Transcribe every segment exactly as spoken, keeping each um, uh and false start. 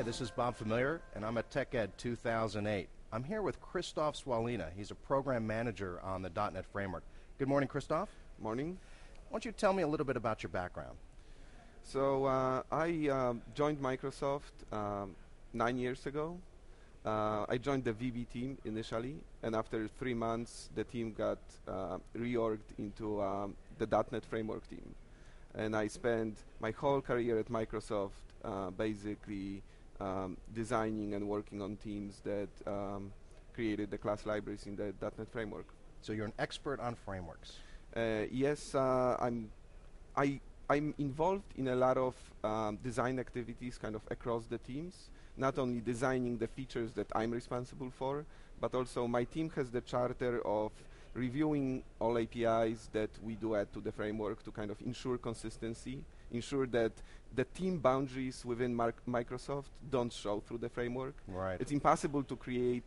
Hi, this is Bob Familiar, and I'm at TechEd two thousand eight. I'm here with Christoph Swalina. He's a program manager on the dot net framework. Good morning, Christoph. Morning. Why don't you tell me a little bit about your background? So uh, I uh, joined Microsoft um, nine years ago. Uh, I joined the V B team initially, and after three months, the team got uh, reorged into um, the dot net framework team. And I spent my whole career at Microsoft uh, basically um, designing and working on teams that um, created the class libraries in the dot net framework. So you're an expert on frameworks. Uh, yes, uh, I'm. I I'm involved in a lot of um, design activities, kind of across the teams. Not only designing the features that I'm responsible for, but also my team has the charter of reviewing all A P Is that we do add to the framework to kind of ensure consistency, ensure that the team boundaries within Mar Microsoft don't show through the framework. Right. It's impossible to create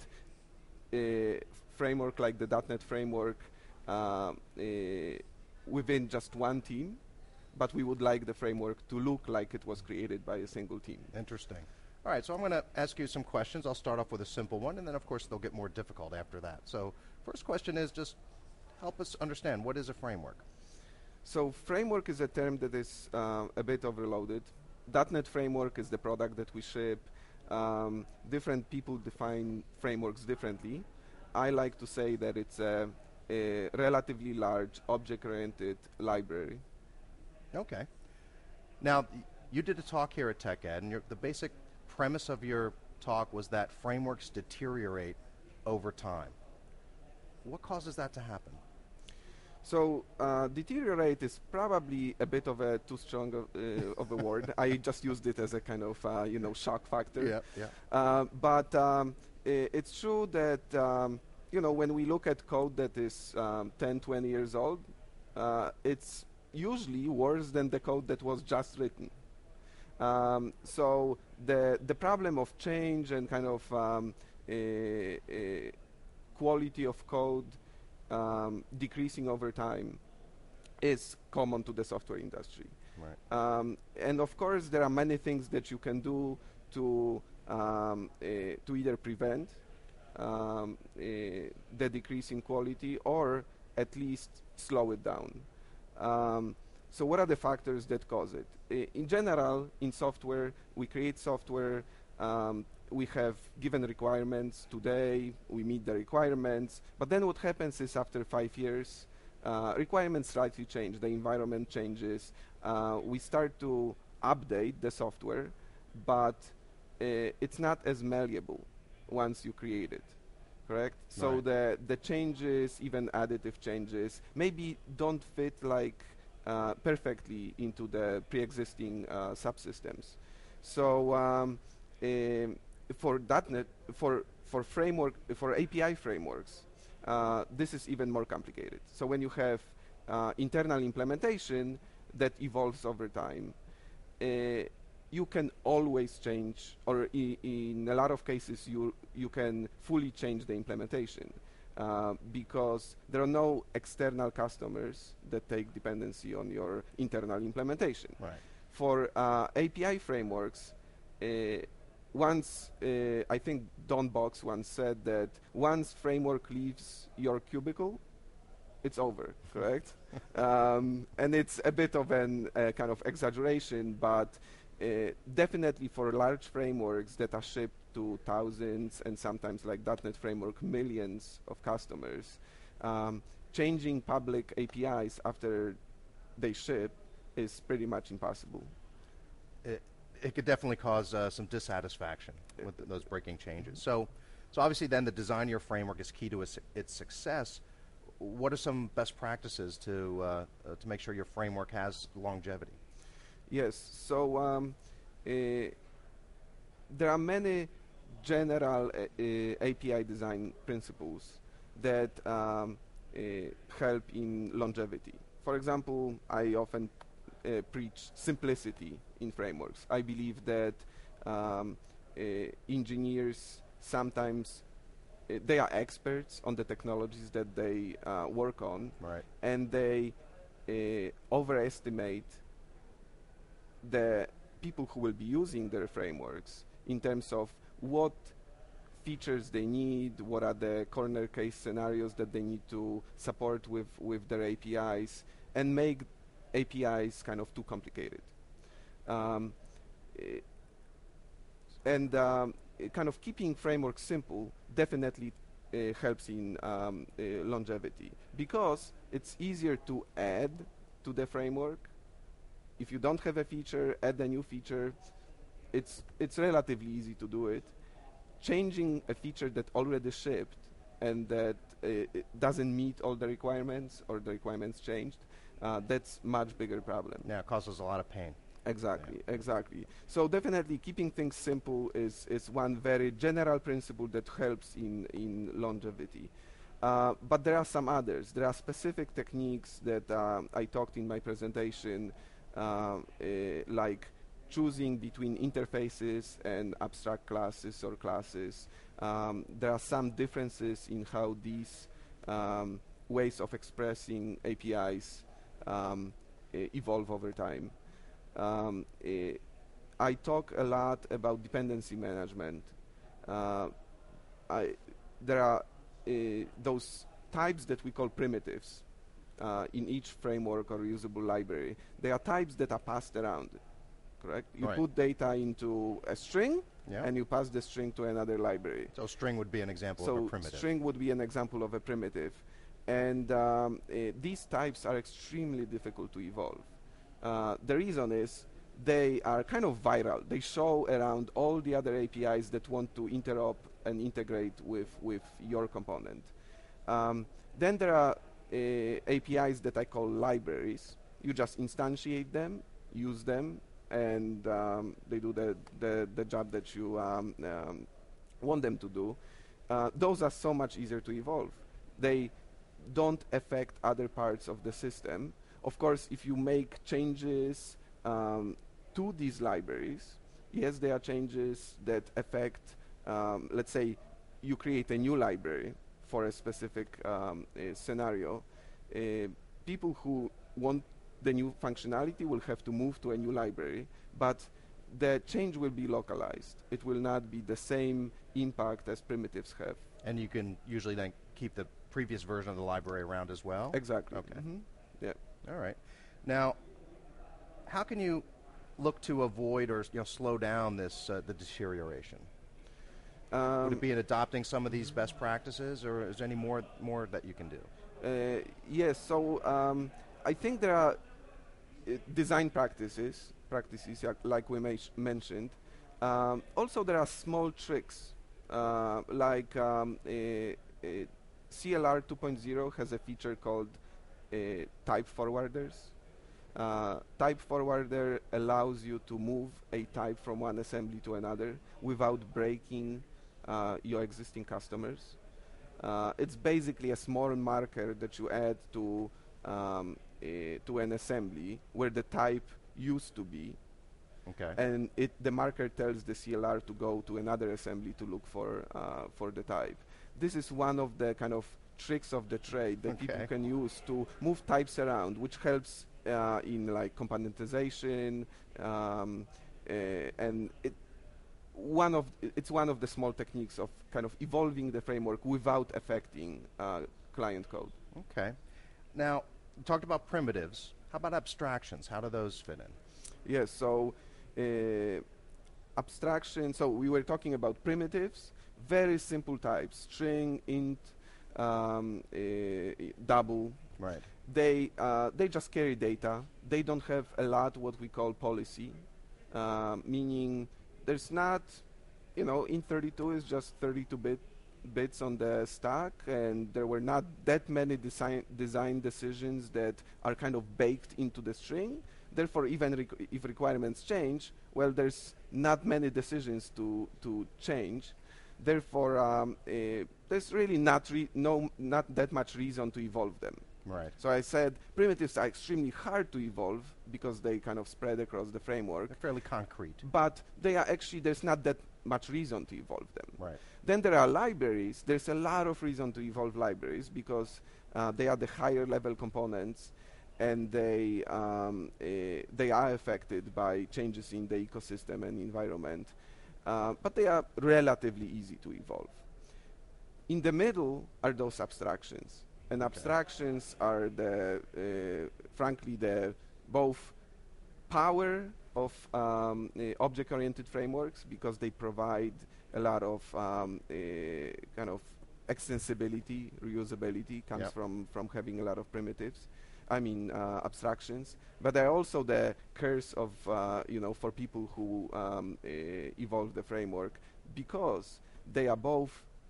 a framework like the dot net framework uh, uh, within just one team, but we would like the framework to look like it was created by a single team. Interesting. All right, so I'm going to ask you some questions. I'll start off with a simple one, and then of course they'll get more difficult after that. So first question is just help us understand, what is a framework? So framework is a term that is uh, a bit overloaded. dot net framework is the product that we ship. Um, different people define frameworks differently. I like to say that it's a, a relatively large object-oriented library. Okay. Now, you did a talk here at TechEd, and your, the basic premise of your talk was that frameworks deteriorate over time. What causes that to happen? So uh, deteriorate is probably a bit of a too strong of, uh, of a word. I just used it as a kind of uh, you know shock factor. Yeah, yeah. Uh, but um, I it's true that um, you know when we look at code that is um, ten, twenty years old, uh, it's usually worse than the code that was just written. Um, so the the problem of change and kind of um, a, a quality of code um, decreasing over time is common to the software industry. Right. Um, and of course, there are many things that you can do to um, uh, to either prevent um, uh, the decrease in quality or at least slow it down. Um, So what are the factors that cause it? I in general, in software, we create software, um, we have given requirements today, we meet the requirements, but then what happens is after five years, uh, requirements slightly change, the environment changes, uh, we start to update the software, but uh, it's not as malleable once you create it, correct? So Right. the, the changes, even additive changes, maybe don't fit like Uh, perfectly into the pre-existing uh, subsystems. So um, um, for dot net, for for framework, for A P I frameworks, uh, this is even more complicated. So when you have uh, internal implementation that evolves over time, uh, you can always change, or I in a lot of cases, you you can fully change the implementation. Uh, because there are no external customers that take dependency on your internal implementation. Right. For uh, A P I frameworks, uh, once, uh, I think Don Box once said that once framework leaves your cubicle, it's over, correct? Um, and it's a bit of an uh, kind of exaggeration, but uh, definitely for large frameworks that are shipped to thousands and sometimes like dot net framework millions of customers, um, changing public A P Is after they ship is pretty much impossible. It, it could definitely cause uh, some dissatisfaction Yeah. with th those breaking changes. So, so obviously then the design of your framework is key to its, its success. What are some best practices to, uh, uh, to make sure your framework has longevity? Yes, so um, uh, there are many general uh, uh, A P I design principles that um, uh, help in longevity. For example, I often uh, preach simplicity in frameworks. I believe that um, uh, engineers sometimes uh, they are experts on the technologies that they uh, work on, Right. and they uh, overestimate the people who will be using their frameworks in terms of what features they need, what are the corner case scenarios that they need to support with, with their A P Is, and make A P Is kind of too complicated. Um, eh, and um, eh, kind of keeping frameworks simple definitely uh, helps in um, uh, longevity, because it's easier to add to the framework. If you don't have a feature, add a new feature. It's, it's relatively easy to do it. Changing a feature that already shipped and that uh, it doesn't meet all the requirements, or the requirements changed, uh, that's much bigger problem. Yeah, it causes a lot of pain. Exactly, yeah. exactly. So definitely keeping things simple is, is one very general principle that helps in, in longevity. Uh, but there are some others. There are specific techniques that um, I talked in my presentation, uh, uh, like choosing between interfaces and abstract classes or classes. Um, there are some differences in how these um, ways of expressing A P Is um, e evolve over time. Um, e I talk a lot about dependency management. Uh, I, there are uh, those types that we call primitives uh, in each framework or usable library. They are types that are passed around. Correct? You right. put data into a string, yeah. and you pass the string to another library. So string would be an example so of a primitive. string would be an example of a primitive. And um, uh, these types are extremely difficult to evolve. Uh, the reason is they are kind of viral. They show around all the other A P Is that want to interop and integrate with, with your component. Um, then there are uh, A P Is that I call libraries. You just instantiate them, use them, and um, they do the, the, the job that you um, um, want them to do. Uh, those are so much easier to evolve. They don't affect other parts of the system. Of course, if you make changes um, to these libraries, yes, there are changes that affect, um, let's say, you create a new library for a specific um, a scenario. Uh, people who want the new functionality will have to move to a new library, but the change will be localized. It will not be the same impact as primitives have. And you can usually then keep the previous version of the library around as well? Exactly. Okay. Mm-hmm. Yeah. All right. Now, how can you look to avoid or you know slow down this uh, the deterioration? Um, Would it be in adopting some of these best practices, or is there any more more that you can do? Uh, yes. So um, I think there are uh, design practices, practices like, like we mentioned. Um, also, there are small tricks, uh, like um, a, a C L R two point oh has a feature called uh, type forwarders. Uh, type forwarder allows you to move a type from one assembly to another without breaking uh, your existing customers. Uh, it's basically a small marker that you add to um, a, to an assembly where the type used to be. Okay. And it, the marker tells the C L R to go to another assembly to look for uh, for the type. This is one of the kind of tricks of the trade that okay. people can use to move types around, which helps uh, in like componentization, um, uh, and it one of it's one of the small techniques of kind of evolving the framework without affecting uh, client code. Okay. Now, you talked about primitives. How about abstractions? How do those fit in? Yes. So uh, abstraction. So we were talking about primitives. Very simple types: string, int, um, uh, double. Right. They uh, they just carry data. They don't have a lot what we call policy, uh, meaning there's not, you know, int thirty-two is just thirty-two bit bits on the stack, and there were not that many design design decisions that are kind of baked into the string. Therefore, even requ if requirements change, well, there's not many decisions to to change. Therefore, um, uh, there's really not re no not that much reason to evolve them. Right. So I said primitives are extremely hard to evolve because they kind of spread across the framework. They're fairly concrete. But they are actually, there's not that much reason to evolve them. Right. Then there are libraries. There's a lot of reason to evolve libraries because uh, they are the higher level components, and they um, uh, they are affected by changes in the ecosystem and environment. uh, but they are relatively easy to evolve. In the middle are those abstractions, and Okay. abstractions are the, uh, frankly, the both power of um, uh, object-oriented frameworks, because they provide a lot of um, uh, kind of extensibility, reusability comes Yep. from from having a lot of primitives. I mean uh, abstractions, but they're also the curse of uh, you know for people who um, uh, evolve the framework, because they are both.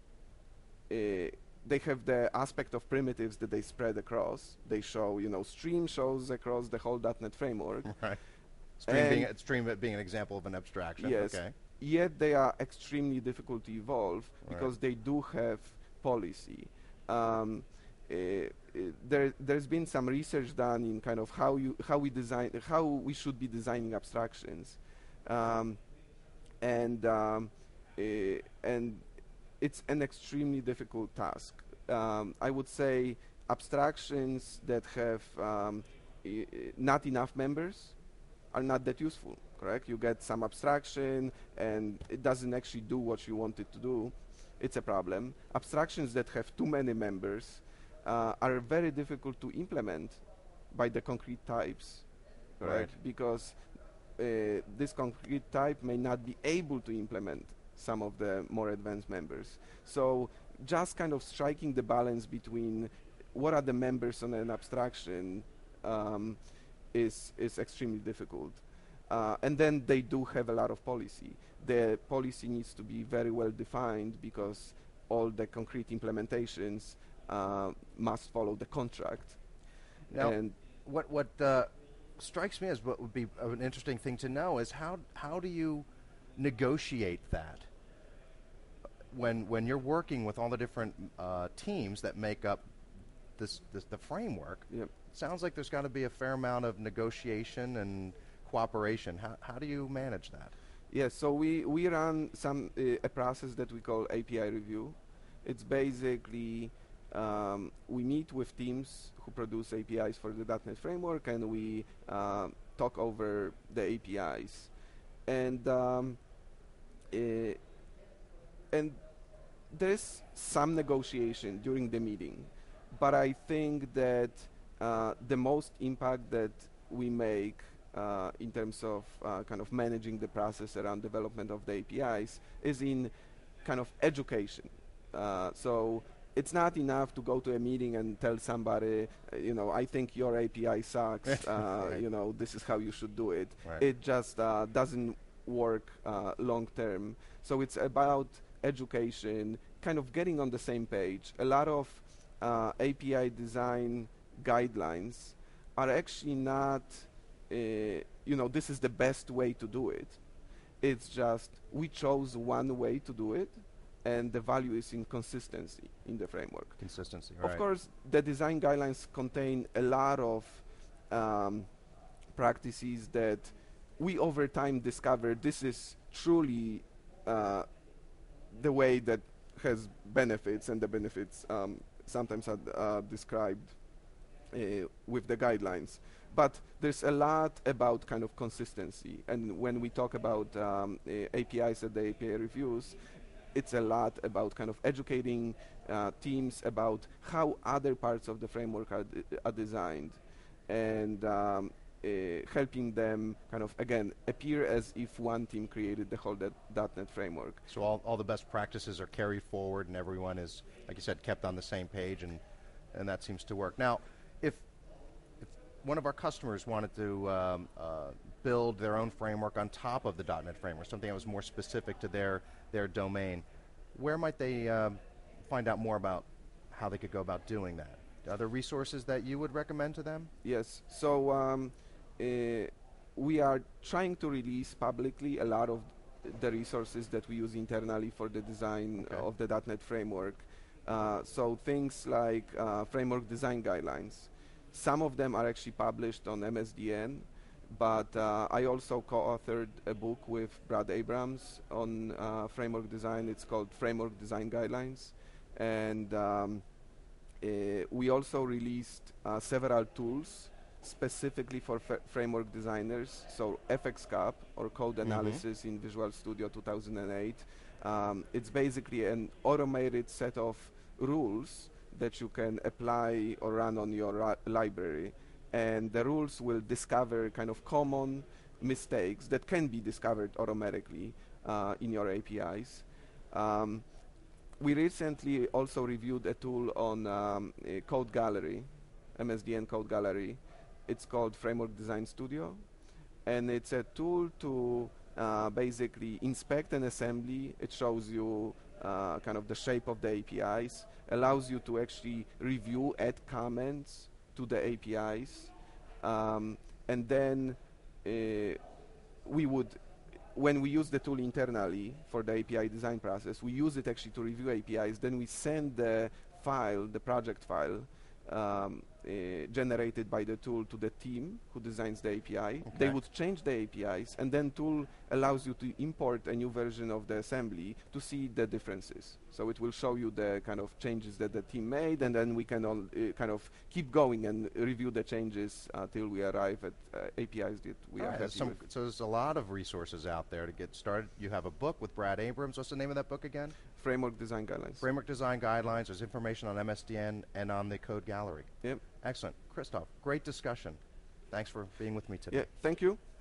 Uh, they have the aspect of primitives that they spread across. They show, you know, Stream shows across the whole dot net framework. Right. Stream being, And- stream being an example of an abstraction. Yes. Okay. Yet they are extremely difficult to evolve because Right. they do have policy. Um, uh, uh, there, there's been some research done in kind of how you how we design how we should be designing abstractions, um, and um, uh, and it's an extremely difficult task. Um, I would say abstractions that have um, I- I- not enough members are not that useful, correct? You get some abstraction and it doesn't actually do what you want it to do. It's a problem. Abstractions that have too many members uh, are very difficult to implement by the concrete types, correct? Right. Because uh, this concrete type may not be able to implement some of the more advanced members. So just kind of striking the balance between what are the members on an abstraction um, is is extremely difficult. Uh, and then they do have a lot of policy. The policy needs to be very well defined because all the concrete implementations uh, must follow the contract. Now, and what what uh, strikes me as what would be an interesting thing to know is how how do you negotiate that when when you're working with all the different uh, teams that make up this, this the framework? Yep. Sounds like there's got to be a fair amount of negotiation and cooperation. How how do you manage that? Yes, so we, we run some uh, a process that we call A P I review. It's basically um, we meet with teams who produce A P Is for the dot net framework, and we uh, talk over the A P Is, and um, uh, and there's some negotiation during the meeting, but I think that uh, the most impact that we make uh, in terms of uh, kind of managing the process around development of the A P Is is in kind of education. Uh, so it's not enough to go to a meeting and tell somebody, uh, you know, I think your A P I sucks. uh, Right. You know, this is how you should do it. Right. It just uh, doesn't work uh, long term. So it's about education, kind of getting on the same page. A lot of uh, A P I design guidelines are actually not, uh, you know, this is the best way to do it. It's just we chose one way to do it, and the value is in consistency in the framework. Consistency, Of right. course, the design guidelines contain a lot of um, practices that we over time discovered this is truly uh, the way that has benefits, and the benefits um, sometimes are uh, described uh, with the guidelines. But there's a lot about kind of consistency, and when we talk about um, uh, A P Is at the A P I reviews, it's a lot about kind of educating uh, teams about how other parts of the framework are, d- are designed, and um, uh, helping them kind of, again, appear as if one team created the whole dot net framework. So all, all the best practices are carried forward, and everyone is, like you said, kept on the same page, and and that seems to work. Now, if if one of our customers wanted to um, uh, build their own framework on top of the dot net framework, something that was more specific to their their domain, where might they um, find out more about how they could go about doing that? Are there resources that you would recommend to them? Yes. So um, uh, we are trying to release publicly a lot of the resources that we use internally for the design Okay. of the dot net framework. Uh, so things like uh, framework design guidelines. Some of them are actually published on M S D N, but uh, I also co-authored a book with Brad Abrams on uh, framework design. It's called Framework Design Guidelines. And um, uh, we also released uh, several tools specifically for f framework designers. So F X C A P, or Code Mm-hmm. Analysis in Visual Studio two thousand eight. Um, it's basically an automated set of rules that you can apply or run on your library. And the rules will discover kind of common mistakes that can be discovered automatically uh, in your A P Is. Um, we recently also reviewed a tool on um, a Code Gallery, M S D N Code Gallery. It's called Framework Design Studio, and it's a tool to uh, basically inspect an assembly. It shows you uh, kind of the shape of the A P Is, allows you to actually review, add comments to the A P Is, um, and then uh, we would, when we use the tool internally for the A P I design process, we use it actually to review A P Is. Then we send the file, the project file, um, uh, generated by the tool to the team who designs the A P I. Okay. They would change the A P Is, and then tool allows you to import a new version of the assembly to see the differences. So it will show you the kind of changes that the team made, and then we can all uh, kind of keep going and review the changes until we arrive at uh, A P Is that we All are right, happy some, with. so there's a lot of resources out there to get started. You have a book with Brad Abrams. What's the name of that book again? Framework Design Guidelines. Framework Design Guidelines. There's information on M S D N and on the Code Gallery. Yep. Excellent. Christoph, great discussion. Thanks for being with me today. Yeah, thank you.